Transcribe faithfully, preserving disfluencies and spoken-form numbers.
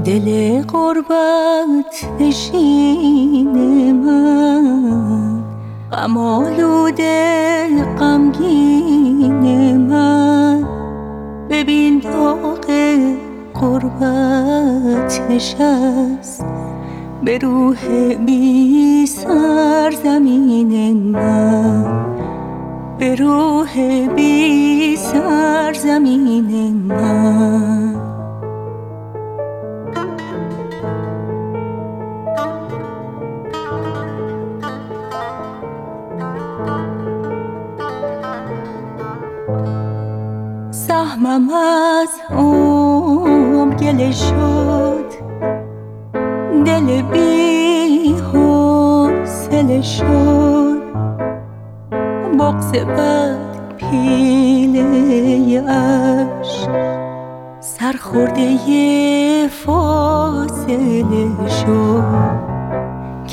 دل غربت نشین من، غم آلوده غمگین من، ببین داغ غربت نشست به روح بی سرزمین من، به روح بی سرزمین من. سهمم از عمر گله شد، دل بی حوصله شد، بغض بد پیله عشق سرخورده فاصله شد.